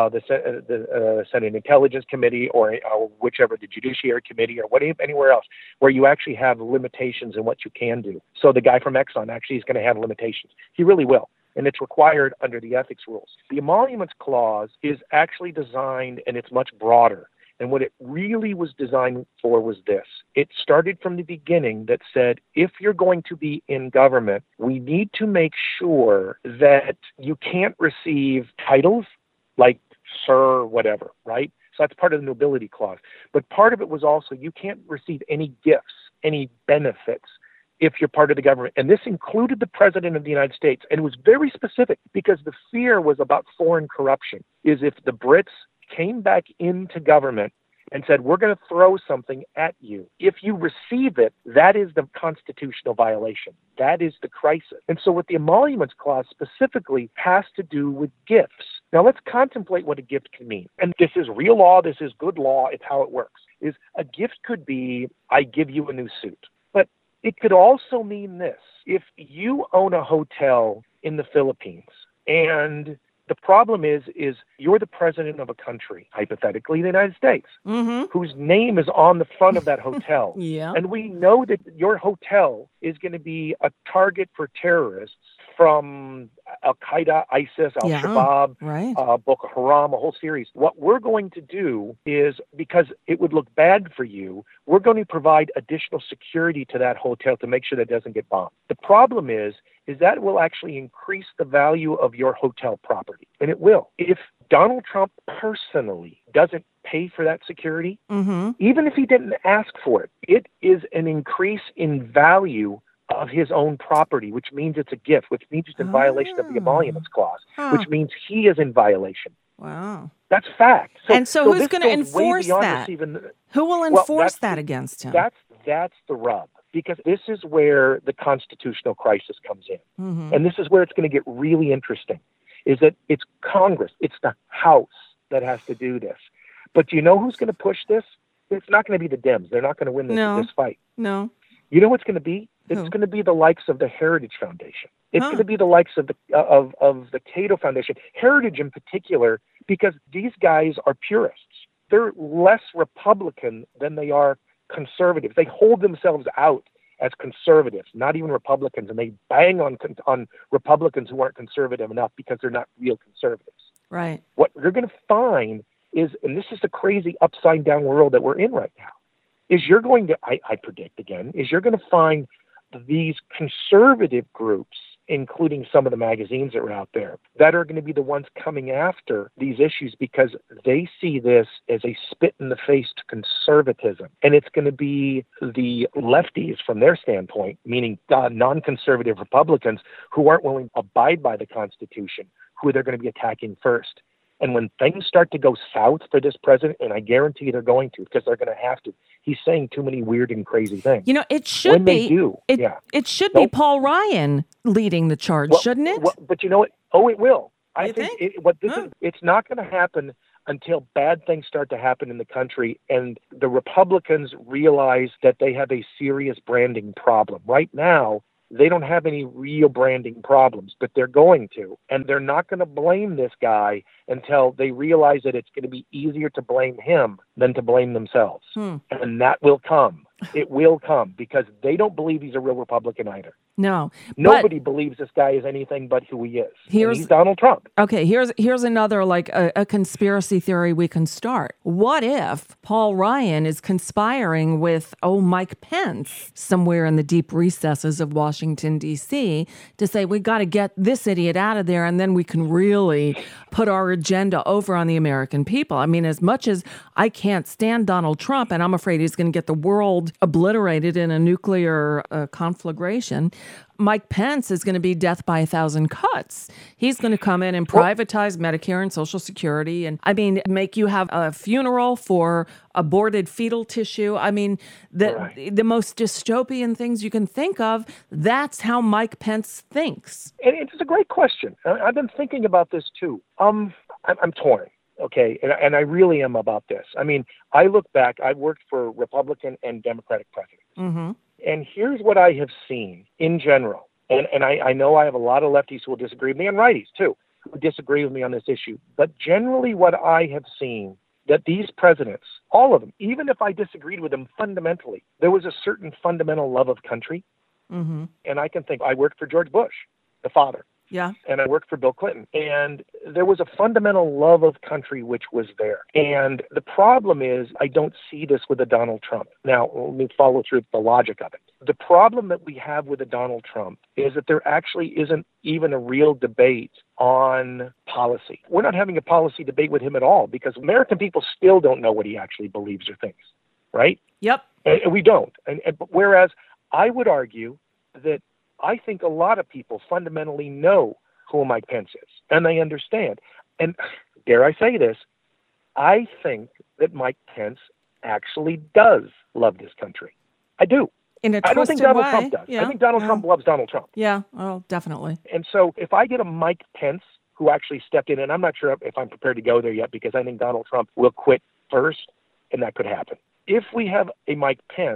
the Senate Intelligence Committee or whichever, the Judiciary Committee or anywhere else, where you actually have limitations in what you can do. So the guy from Exxon actually is going to have limitations. He really will. And it's required under the ethics rules. The emoluments clause is actually designed, and it's much broader. And what it really was designed for was this. It started from the beginning that said, if you're going to be in government, we need to make sure that you can't receive titles like sir, whatever, right? So that's part of the nobility clause. But part of it was also you can't receive any gifts, any benefits if you're part of the government. And this included the President of the United States. And it was very specific because the fear was about foreign corruption, is if the Brits came back into government and said, we're going to throw something at you. If you receive it, that is the constitutional violation. That is the crisis. And so what the emoluments clause specifically has to do with gifts. Now let's contemplate what a gift can mean. And this is real law. This is good law. It's how it works. Is a gift could be, I give you a new suit. But it could also mean this. If you own a hotel in the Philippines and The problem is you're the president of a country, hypothetically the United States, whose name is on the front of that hotel. Yeah. And we know that your hotel is going to be a target for terrorists from Al-Qaeda, ISIS, Al-Shabaab, right. Boko Haram, a whole series. What we're going to do is, because it would look bad for you, we're going to provide additional security to that hotel to make sure that it doesn't get bombed. The problem is that will actually increase the value of your hotel property. And it will. If Donald Trump personally doesn't pay for that security, even if he didn't ask for it, it is an increase in value of his own property, which means it's a gift, which means it's in violation of the Emoluments Clause, which means he is in violation. Wow. That's fact. So who's going to enforce that? Who will enforce that against him? That's the rub, because this is where the constitutional crisis comes in. And this is where it's going to get really interesting, is that it's Congress, it's the House that has to do this. But do you know who's going to push this? It's not going to be the Dems. They're not going to win this fight. No. You know what's going to be? It's going to be the likes of the Heritage Foundation. It's going to be the likes of the Cato Foundation. Heritage in particular, because these guys are purists. They're less Republican than they are conservatives. They hold themselves out as conservatives, not even Republicans, and they bang on Republicans who aren't conservative enough because they're not real conservatives. Right. What you're going to find is, and this is the crazy upside down world that we're in right now, is you're going to, I predict again, is you're going to find these conservative groups, including some of the magazines that are out there, that are going to be the ones coming after these issues because they see this as a spit in the face to conservatism. And it's going to be the lefties from their standpoint, meaning non-conservative Republicans who aren't willing to abide by the Constitution, who they're going to be attacking first. And when things start to go south for this president, and I guarantee they're going to, because they're going to have to, he's saying too many weird and crazy things. You know, it should be. They do, it should be Paul Ryan leading the charge, shouldn't it? But you know what? Oh, it will. I think it's not going to happen until bad things start to happen in the country and the Republicans realize that they have a serious branding problem. Right now, they don't have any real branding problems, but they're going to. And they're not going to blame this guy until they realize that it's going to be easier to blame him than to blame themselves. And that will come. It will come because they don't believe he's a real Republican either. No. Nobody believes this guy is anything but who he is. He's Donald Trump. Okay, here's another like a conspiracy theory we can start. What if Paul Ryan is conspiring with Mike Pence somewhere in the deep recesses of Washington, D.C. to say we got to get this idiot out of there and then we can really put our agenda over on the American people. I mean, as much as I can't stand Donald Trump and I'm afraid he's going to get the world obliterated in a nuclear conflagration, Mike Pence is going to be death by 1,000 cuts. He's going to come in and privatize Medicare and Social Security and, make you have a funeral for aborted fetal tissue. I mean, the most dystopian things you can think of, that's how Mike Pence thinks. And it's a great question. I've been thinking about this too. I'm torn. Okay, and I really am about this. I mean, I look back, I've worked for Republican and Democratic presidents. And here's what I have seen in general. And I know I have a lot of lefties who will disagree with me, and righties too, who disagree with me on this issue. But generally what I have seen, that these presidents, all of them, even if I disagreed with them fundamentally, there was a certain fundamental love of country. And I can think, I worked for George Bush, the father. Yeah. And I worked for Bill Clinton. And there was a fundamental love of country which was there. And the problem is I don't see this with a Donald Trump. Now, let me follow through the logic of it. The problem that we have with a Donald Trump is that there actually isn't even a real debate on policy. We're not having a policy debate with him at all because American people still don't know what he actually believes or thinks, right? Yep. And we don't. Whereas I would argue that I think a lot of people fundamentally know who Mike Pence is, and they understand. And dare I say this, I think that Mike Pence actually does love this country. I do. In a I don't think Donald Trump does. Yeah. I think Donald Trump loves Donald Trump. Yeah, oh, definitely. And so if I get a Mike Pence who actually stepped in, and I'm not sure if I'm prepared to go there yet because I think Donald Trump will quit first, and that could happen. If we have a Mike Pence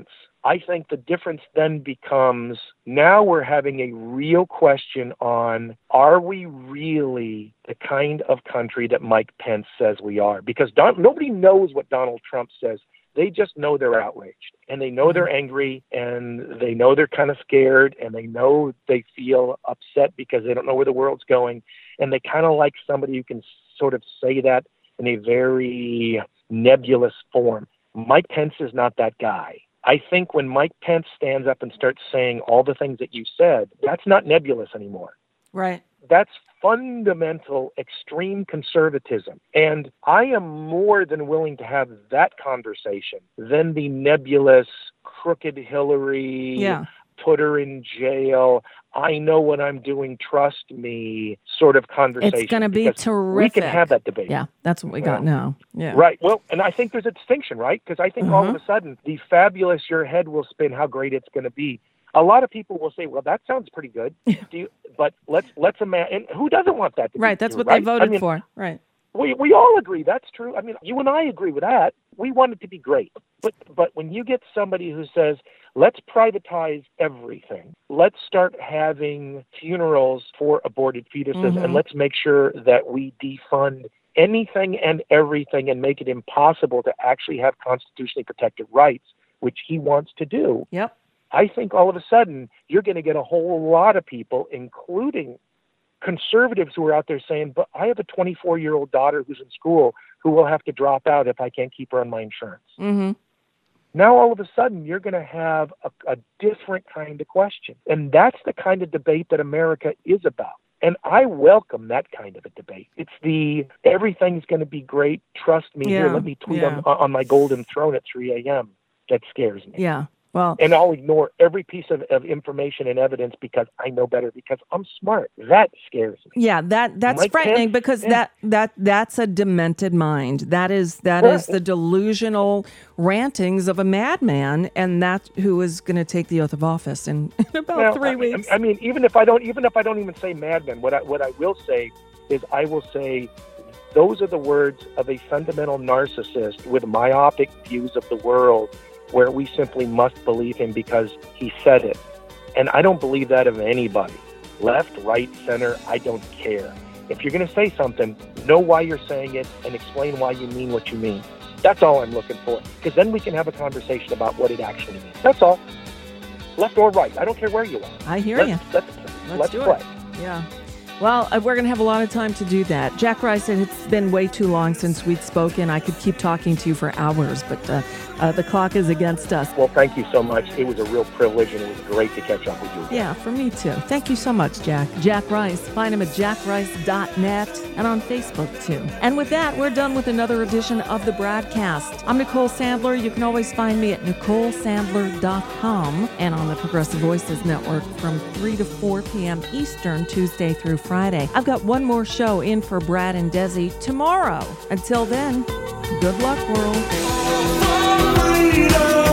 I think the difference then becomes now we're having a real question on, are we really the kind of country that Mike Pence says we are? Because nobody knows what Donald Trump says. They just know they're outraged, and they know they're angry, and they know they're kind of scared, and they know they feel upset because they don't know where the world's going, and they kind of like somebody who can sort of say that in a very nebulous form. Mike Pence is not that guy. I think when Mike Pence stands up and starts saying all the things that you said, that's not nebulous anymore. Right. That's fundamental extreme conservatism. And I am more than willing to have that conversation than the nebulous, crooked Hillary, put her in jail, I know what I'm doing, trust me, sort of conversation. It's going to be terrific. We can have that debate. Yeah, that's what we got now. Yeah. Right. Well, and I think there's a distinction, right? Because I think all of a sudden, the fabulous your head will spin, how great it's going to be. A lot of people will say, well, that sounds pretty good. But let's imagine, who doesn't want that to be right, that's true, what they voted for. Right. We all agree that's true. I mean, you and I agree with that. We want it to be great. But when you get somebody who says, let's privatize everything, let's start having funerals for aborted fetuses, and let's make sure that we defund anything and everything and make it impossible to actually have constitutionally protected rights, which he wants to do. Yep. I think all of a sudden you're going to get a whole lot of people, including conservatives, who are out there saying, but I have a 24-year-old daughter who's in school who will have to drop out if I can't keep her on my insurance. Mm-hmm. Now, all of a sudden, you're going to have a different kind of question. And that's the kind of debate that America is about. And I welcome that kind of a debate. It's the everything's going to be great, trust me, here, let me tweet on my golden throne at 3 a.m. That scares me. Yeah. Well, and I'll ignore every piece of information and evidence because I know better, because I'm smart. That scares me. Yeah, that's Mike frightening Pence, because that's a demented mind. That is the delusional rantings of a madman, and that's who is going to take the oath of office in about 3 weeks. I mean, even if I don't even say madman, what I will say is I will say those are the words of a fundamental narcissist with myopic views of the world, where we simply must believe him because he said it. And I don't believe that of anybody. Left, right, center, I don't care. If you're going to say something, know why you're saying it and explain why you mean what you mean. That's all I'm looking for, because then we can have a conversation about what it actually means. That's all. Left or right, I don't care where you are. I hear you. Let's do play. It. Yeah. Well, we're going to have a lot of time to do that. Jack Rice said it's been way too long since we'd spoken. I could keep talking to you for hours, but the clock is against us. Well, thank you so much. It was a real privilege, and it was great to catch up with you again. Yeah, for me too. Thank you so much, Jack. Jack Rice. Find him at jackrice.net and on Facebook too. And with that, we're done with another edition of the Bradcast. I'm Nicole Sandler. You can always find me at NicoleSandler.com and on the Progressive Voices Network from 3 to 4 p.m. Eastern, Tuesday through Friday. I've got one more show in for Brad and Desi tomorrow. Until then, good luck, world.